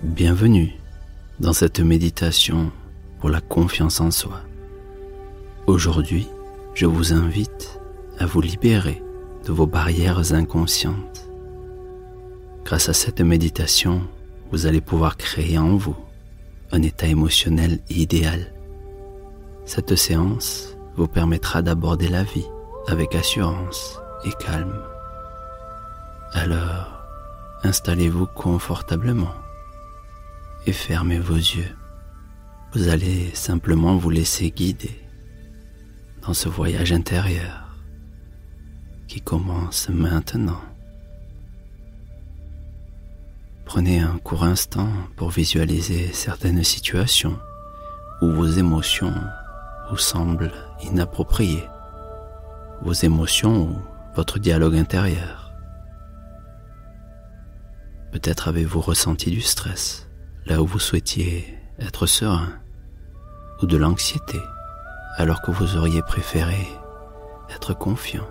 Bienvenue dans cette méditation pour la confiance en soi. Aujourd'hui, je vous invite à vous libérer de vos barrières inconscientes. Grâce à cette méditation, vous allez pouvoir créer en vous un état émotionnel idéal. Cette séance vous permettra d'aborder la vie avec assurance et calme. Alors, installez-vous confortablement et fermez vos yeux. Vous allez simplement vous laisser guider dans ce voyage intérieur qui commence maintenant. Prenez un court instant pour visualiser certaines situations où vos émotions vous semblent inappropriées, vos émotions ou votre dialogue intérieur. Peut-être avez-vous ressenti du stress là où vous souhaitiez être serein, ou de l'anxiété alors que vous auriez préféré être confiant.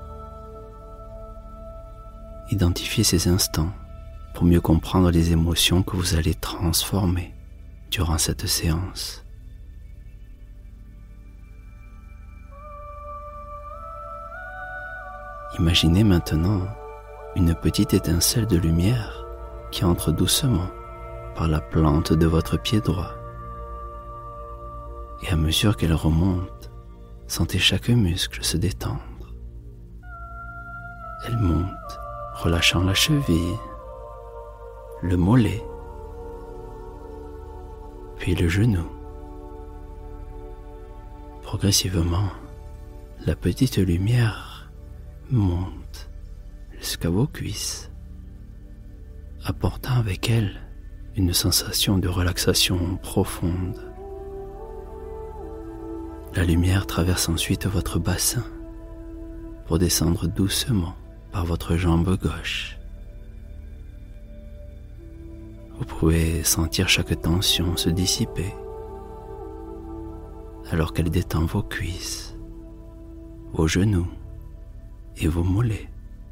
Identifiez ces instants pour mieux comprendre les émotions que vous allez transformer durant cette séance. Imaginez maintenant une petite étincelle de lumière qui entre doucement par la plante de votre pied droit. Et à mesure qu'elle remonte, sentez chaque muscle se détendre. Elle monte, relâchant la cheville, le mollet, puis le genou. Progressivement, la petite lumière monte jusqu'à vos cuisses, apportant avec elle une sensation de relaxation profonde. La lumière traverse ensuite votre bassin pour descendre doucement par votre jambe gauche. Vous pouvez sentir chaque tension se dissiper alors qu'elle détend vos cuisses, vos genoux et vos mollets.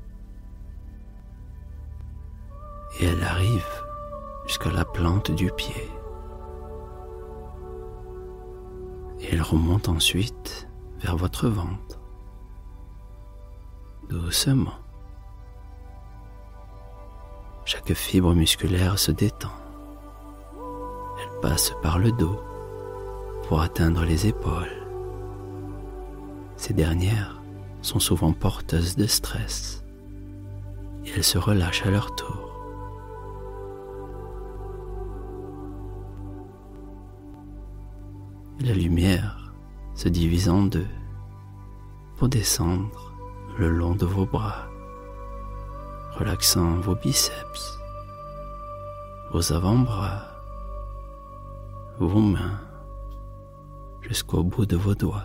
Et elle arrive jusqu'à la plante du pied. Et elle remonte ensuite vers votre ventre, doucement. Chaque fibre musculaire se détend. Elle passe par le dos pour atteindre les épaules. Ces dernières sont souvent porteuses de stress et elles se relâchent à leur tour. La lumière se divise en deux pour descendre le long de vos bras, relaxant vos biceps, vos avant-bras, vos mains, jusqu'au bout de vos doigts.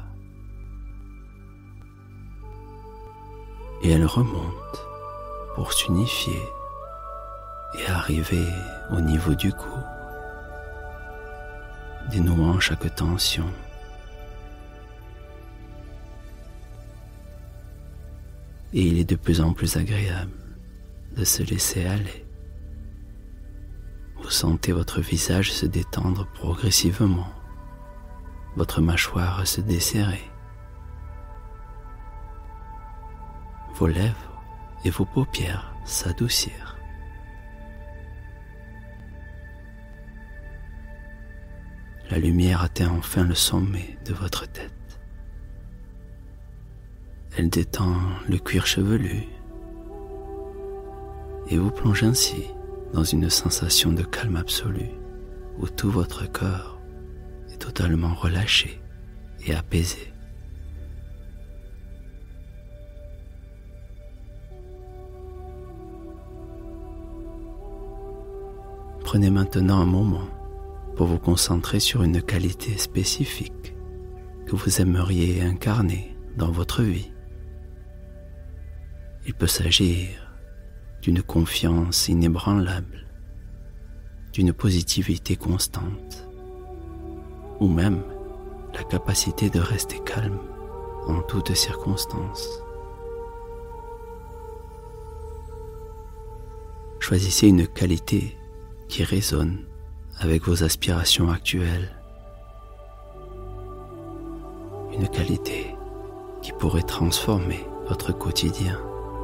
Et elle remonte pour s'unifier et arriver au niveau du cou, dénouant chaque tension. Et il est de plus en plus agréable de se laisser aller. Vous sentez votre visage se détendre progressivement, votre mâchoire se desserrer, vos lèvres et vos paupières s'adoucir. La lumière atteint enfin le sommet de votre tête. Elle détend le cuir chevelu et vous plonge ainsi dans une sensation de calme absolu où tout votre corps est totalement relâché et apaisé. Prenez maintenant un moment pour vous concentrer sur une qualité spécifique que vous aimeriez incarner dans votre vie. Il peut s'agir d'une confiance inébranlable, d'une positivité constante, ou même la capacité de rester calme en toutes circonstances. Choisissez une qualité qui résonne avec vos aspirations actuelles. Une qualité qui pourrait transformer votre quotidien.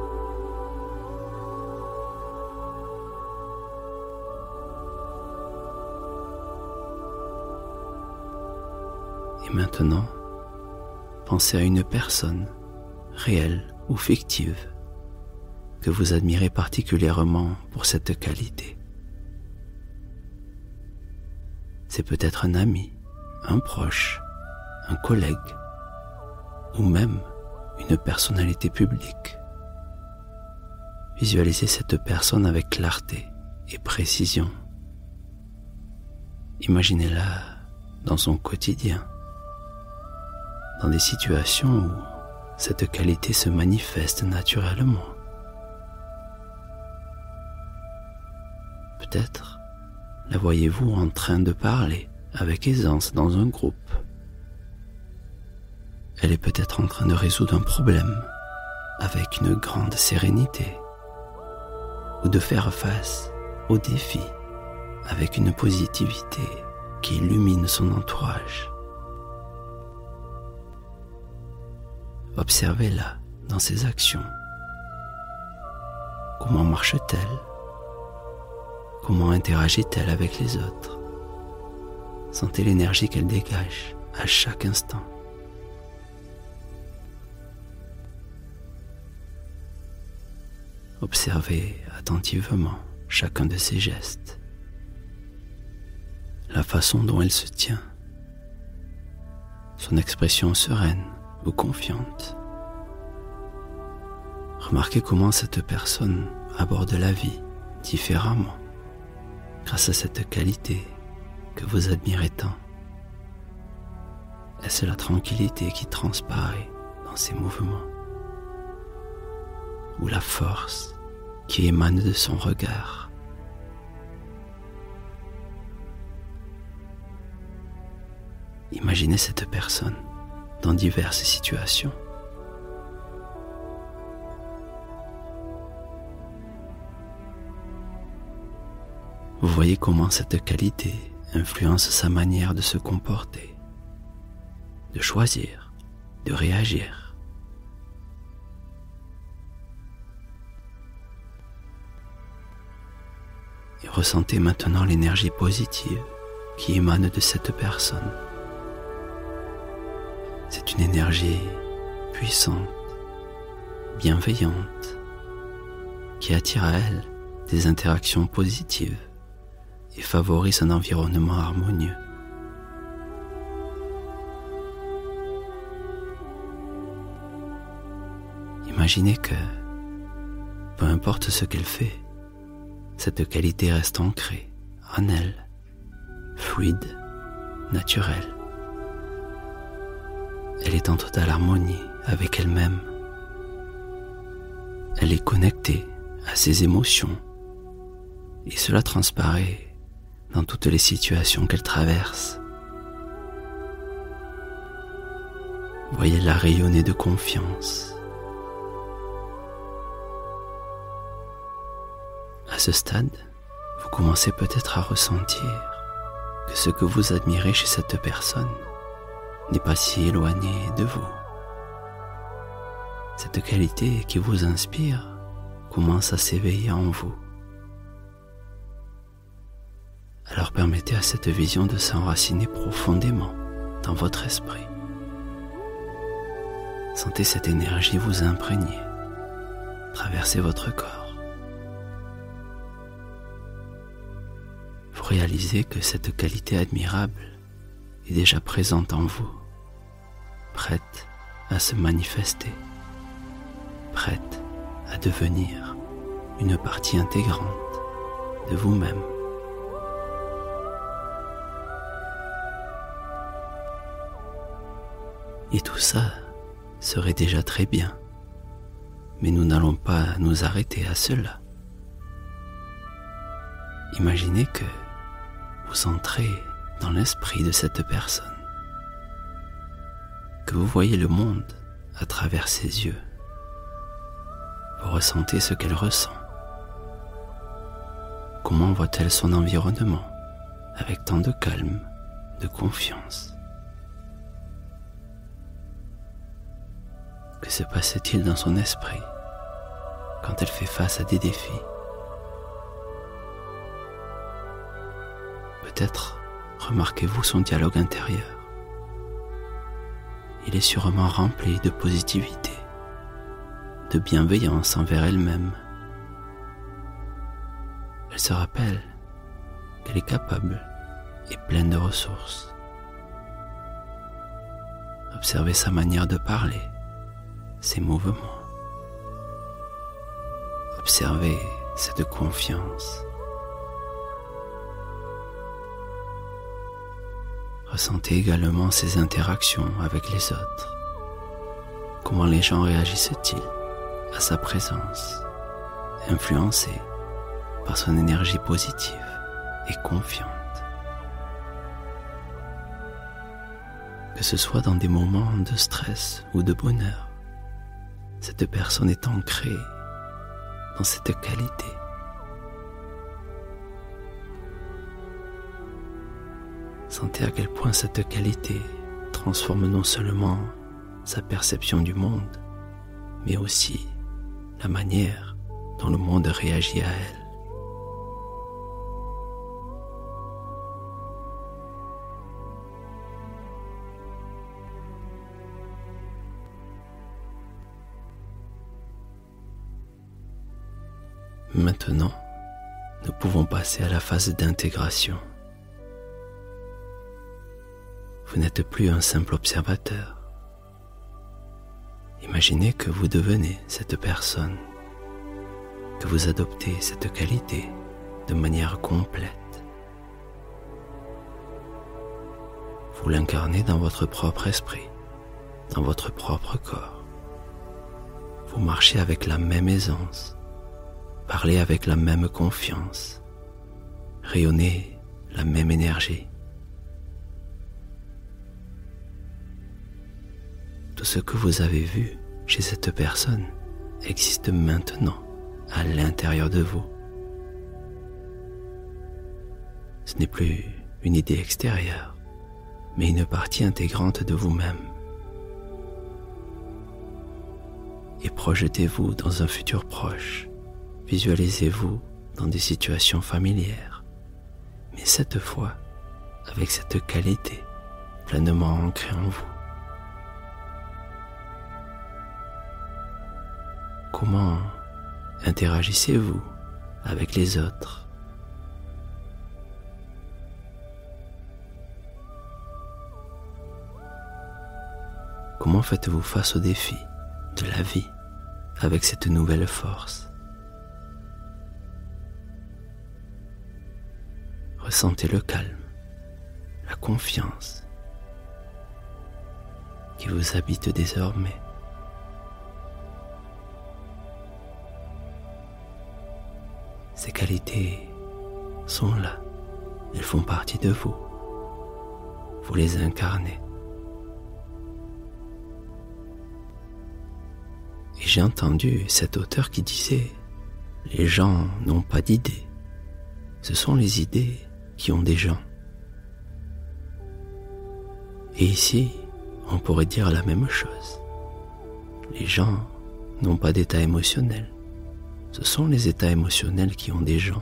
Et maintenant, pensez à une personne, réelle ou fictive, que vous admirez particulièrement pour cette qualité. C'est peut-être un ami, un proche, un collègue, ou même une personnalité publique. Visualisez cette personne avec clarté et précision. Imaginez-la dans son quotidien, dans des situations où cette qualité se manifeste naturellement. Peut-être la voyez-vous en train de parler avec aisance dans un groupe. Elle est peut-être en train de résoudre un problème avec une grande sérénité ou de faire face aux défis avec une positivité qui illumine son entourage. Observez-la dans ses actions. Comment marche-t-elle? Comment interagit-elle avec les autres? Sentez l'énergie qu'elle dégage à chaque instant. Observez attentivement chacun de ses gestes, la façon dont elle se tient, son expression sereine ou confiante. Remarquez comment cette personne aborde la vie différemment grâce à cette qualité que vous admirez tant. Est-ce la tranquillité qui transparaît dans ses mouvements ou la force qui émane de son regard? Imaginez cette personne dans diverses situations. Vous voyez comment cette qualité influence sa manière de se comporter, de choisir, de réagir. Et ressentez maintenant l'énergie positive qui émane de cette personne. C'est une énergie puissante, bienveillante, qui attire à elle des interactions positives et favorise un environnement harmonieux. Imaginez que, peu importe ce qu'elle fait, cette qualité reste ancrée en elle, fluide, naturelle. Elle est en totale harmonie avec elle-même. Elle est connectée à ses émotions et cela transparaît dans toutes les situations qu'elle traverse. Voyez-la rayonner de confiance. À ce stade, vous commencez peut-être à ressentir que ce que vous admirez chez cette personne n'est pas si éloigné de vous. Cette qualité qui vous inspire commence à s'éveiller en vous. Alors permettez à cette vision de s'enraciner profondément dans votre esprit. Sentez cette énergie vous imprégner, traverser votre corps. Vous réalisez que cette qualité admirable est déjà présente en vous, prête à se manifester, prête à devenir une partie intégrante de vous-même. Et tout ça serait déjà très bien, mais nous n'allons pas nous arrêter à cela. Imaginez que vous entrez dans l'esprit de cette personne, que vous voyez le monde à travers ses yeux. Vous ressentez ce qu'elle ressent. Comment voit-elle son environnement avec tant de calme, de confiance? Que se passe-t-il dans son esprit quand elle fait face à des défis? Peut-être remarquez-vous son dialogue intérieur. Il est sûrement rempli de positivité, de bienveillance envers elle-même. Elle se rappelle qu'elle est capable et pleine de ressources. Observez sa manière de parler, ses mouvements. Observez cette confiance. Ressentez également ses interactions avec les autres. Comment les gens réagissent-ils à sa présence, influencés par son énergie positive et confiante? Que ce soit dans des moments de stress ou de bonheur, cette personne est ancrée dans cette qualité. Sentez à quel point cette qualité transforme non seulement sa perception du monde, mais aussi la manière dont le monde réagit à elle. Maintenant, nous pouvons passer à la phase d'intégration. Vous n'êtes plus un simple observateur. Imaginez que vous devenez cette personne, que vous adoptez cette qualité de manière complète. Vous l'incarnez dans votre propre esprit, dans votre propre corps. Vous marchez avec la même aisance, parlez avec la même confiance, rayonnez la même énergie. Tout ce que vous avez vu chez cette personne existe maintenant à l'intérieur de vous. Ce n'est plus une idée extérieure, mais une partie intégrante de vous-même. Et projetez-vous dans un futur proche. Visualisez-vous dans des situations familières, mais cette fois avec cette qualité pleinement ancrée en vous. Comment interagissez-vous avec les autres? Comment faites-vous face aux défis de la vie avec cette nouvelle force? Ressentez le calme, la confiance qui vous habite désormais. Ces qualités sont là, elles font partie de vous. Vous les incarnez. Et j'ai entendu cet auteur qui disait « Les gens n'ont pas d'idées, ce sont les idées qui ont des gens. » Et ici, on pourrait dire la même chose. Les gens n'ont pas d'état émotionnel. Ce sont les états émotionnels qui ont des gens.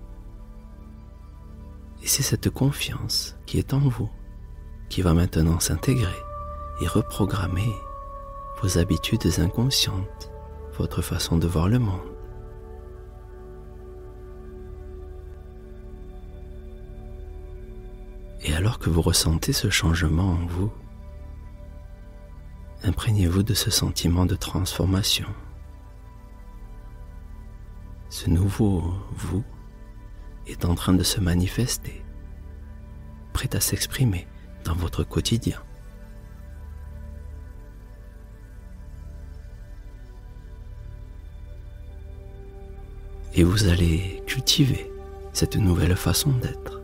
Et c'est cette confiance qui est en vous, qui va maintenant s'intégrer et reprogrammer vos habitudes inconscientes, votre façon de voir le monde. Et alors que vous ressentez ce changement en vous, imprégnez-vous de ce sentiment de transformation. Ce nouveau vous est en train de se manifester, prêt à s'exprimer dans votre quotidien. Et vous allez cultiver cette nouvelle façon d'être.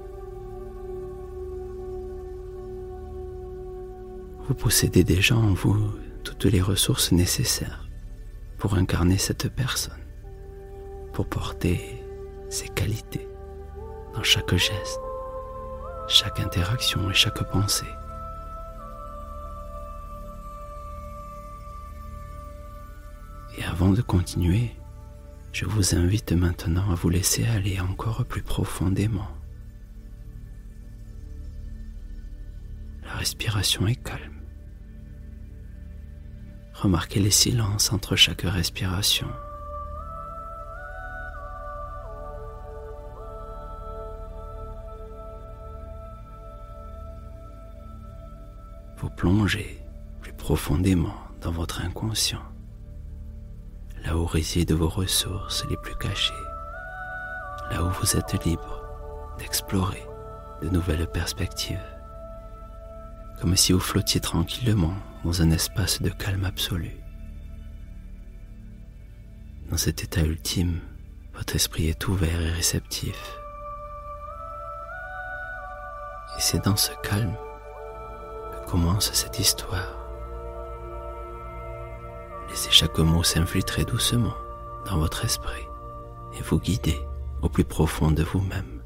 Vous possédez déjà en vous toutes les ressources nécessaires pour incarner cette personne, pour porter ses qualités dans chaque geste, chaque interaction et chaque pensée. Et avant de continuer, je vous invite maintenant à vous laisser aller encore plus profondément. La respiration est calme. Remarquez les silences entre chaque respiration. Vous plongez plus profondément dans votre inconscient, là où résident vos ressources les plus cachées, là où vous êtes libre d'explorer de nouvelles perspectives, comme si vous flottiez tranquillement dans un espace de calme absolu. Dans cet état ultime, votre esprit est ouvert et réceptif. Et c'est dans ce calme que commence cette histoire. Laissez chaque mot s'infiltrer doucement dans votre esprit et vous guider au plus profond de vous-même.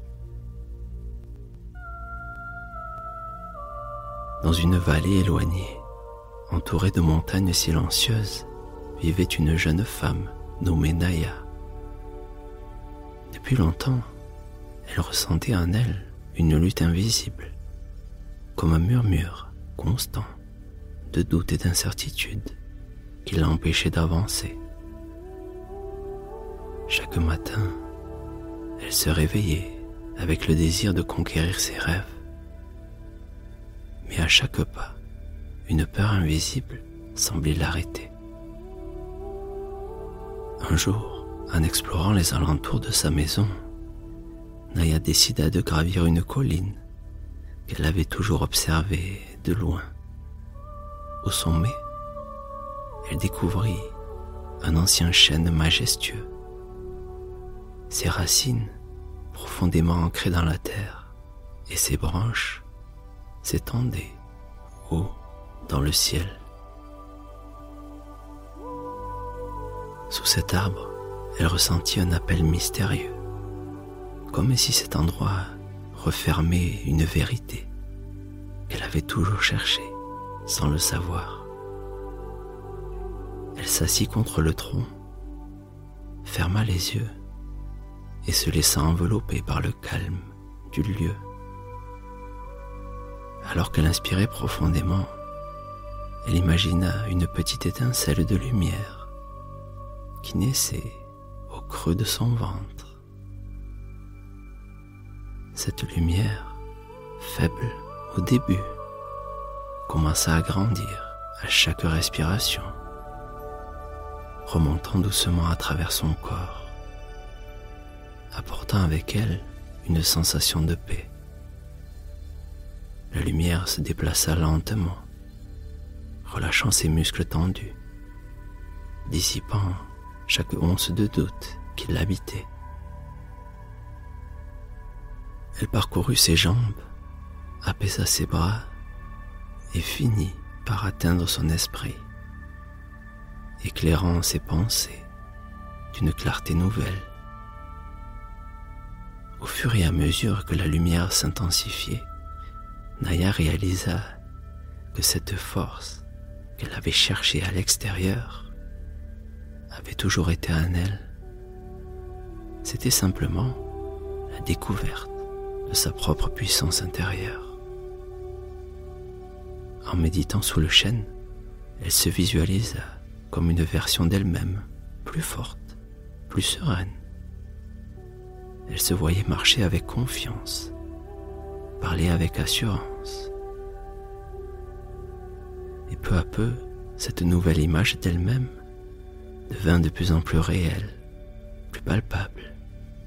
Dans une vallée éloignée, entourée de montagnes silencieuses, vivait une jeune femme nommée Naya. Depuis longtemps, elle ressentait en elle une lutte invisible, comme un murmure constant de doute et d'incertitude qui l'empêchait d'avancer. Chaque matin, elle se réveillait avec le désir de conquérir ses rêves. Mais à chaque pas, une peur invisible semblait l'arrêter. Un jour, en explorant les alentours de sa maison, Naya décida de gravir une colline qu'elle avait toujours observée de loin. Au sommet, elle découvrit un ancien chêne majestueux. Ses racines, profondément ancrées dans la terre, et ses branches s'étendaient haut dans le ciel. Sous cet arbre, elle ressentit un appel mystérieux, comme si cet endroit refermait une vérité qu'elle avait toujours cherchée sans le savoir. Elle s'assit contre le tronc, ferma les yeux et se laissa envelopper par le calme du lieu. Alors qu'elle inspirait profondément, elle imagina une petite étincelle de lumière qui naissait au creux de son ventre. Cette lumière, faible au début, commença à grandir à chaque respiration, remontant doucement à travers son corps, apportant avec elle une sensation de paix. La lumière se déplaça lentement, relâchant ses muscles tendus, dissipant chaque once de doute qui l'habitait. Elle parcourut ses jambes, apaisa ses bras et finit par atteindre son esprit, éclairant ses pensées d'une clarté nouvelle. Au fur et à mesure que la lumière s'intensifiait, Naya réalisa que cette force qu'elle avait cherchée à l'extérieur avait toujours été en elle. C'était simplement la découverte de sa propre puissance intérieure. En méditant sous le chêne, elle se visualisa comme une version d'elle-même, plus forte, plus sereine. Elle se voyait marcher avec confiance, parler avec assurance. Et peu à peu, cette nouvelle image d'elle-même devint de plus en plus réelle, plus palpable.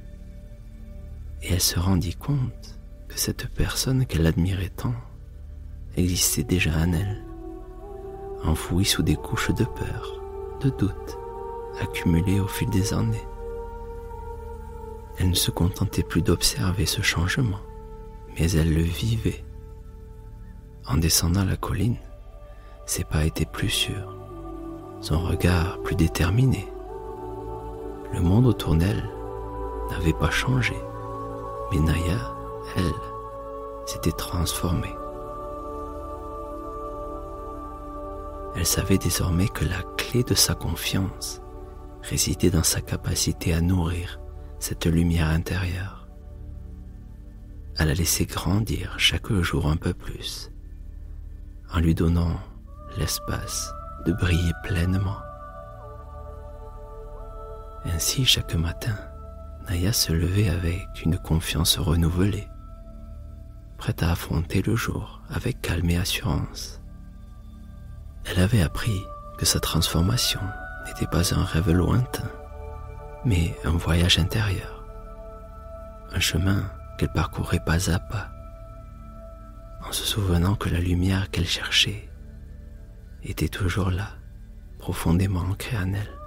Et elle se rendit compte que cette personne qu'elle admirait tant existait déjà en elle, enfouie sous des couches de peur, de doute, accumulées au fil des années. Elle ne se contentait plus d'observer ce changement, mais elle le vivait. En descendant la colline, ses pas étaient plus sûrs, son regard plus déterminé. Le monde autour d'elle n'avait pas changé, mais Naya, elle, s'était transformée. Elle savait désormais que la clé de sa confiance résidait dans sa capacité à nourrir cette lumière intérieure, à la laisser grandir chaque jour un peu plus, en lui donnant l'espace de briller pleinement. Ainsi, chaque matin, Naya se levait avec une confiance renouvelée, prête à affronter le jour avec calme et assurance. Elle avait appris que sa transformation n'était pas un rêve lointain, mais un voyage intérieur, un chemin qu'elle parcourait pas à pas, en se souvenant que la lumière qu'elle cherchait était toujours là, profondément ancrée en elle.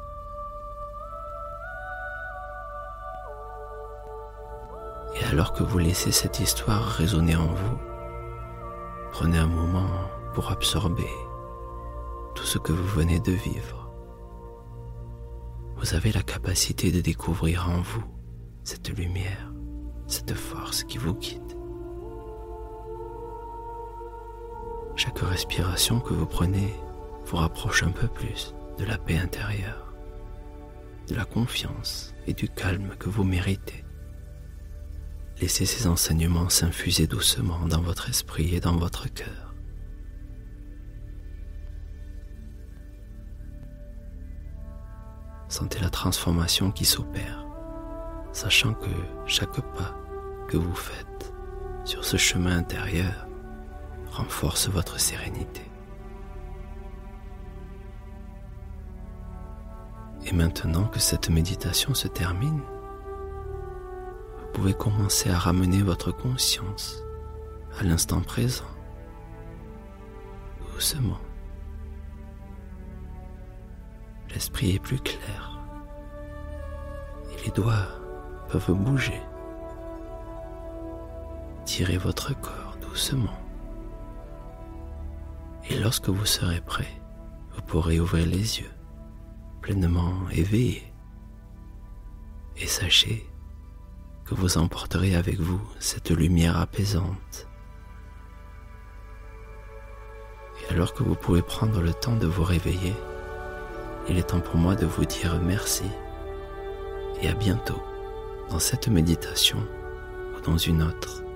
Et alors que vous laissez cette histoire résonner en vous, prenez un moment pour absorber tout ce que vous venez de vivre. Vous avez la capacité de découvrir en vous cette lumière, cette force qui vous guide. Chaque respiration que vous prenez vous rapproche un peu plus de la paix intérieure, de la confiance et du calme que vous méritez. Laissez ces enseignements s'infuser doucement dans votre esprit et dans votre cœur. Sentez la transformation qui s'opère, sachant que chaque pas que vous faites sur ce chemin intérieur renforce votre sérénité. Et maintenant que cette méditation se termine, vous pouvez commencer à ramener votre conscience à l'instant présent, doucement. L'esprit est plus clair et les doigts peuvent bouger. Tirez votre corps doucement et lorsque vous serez prêt, vous pourrez ouvrir les yeux, pleinement éveillés. Et sachez que vous emporterez avec vous cette lumière apaisante. Et alors que vous pouvez prendre le temps de vous réveiller, il est temps pour moi de vous dire merci et à bientôt dans cette méditation ou dans une autre.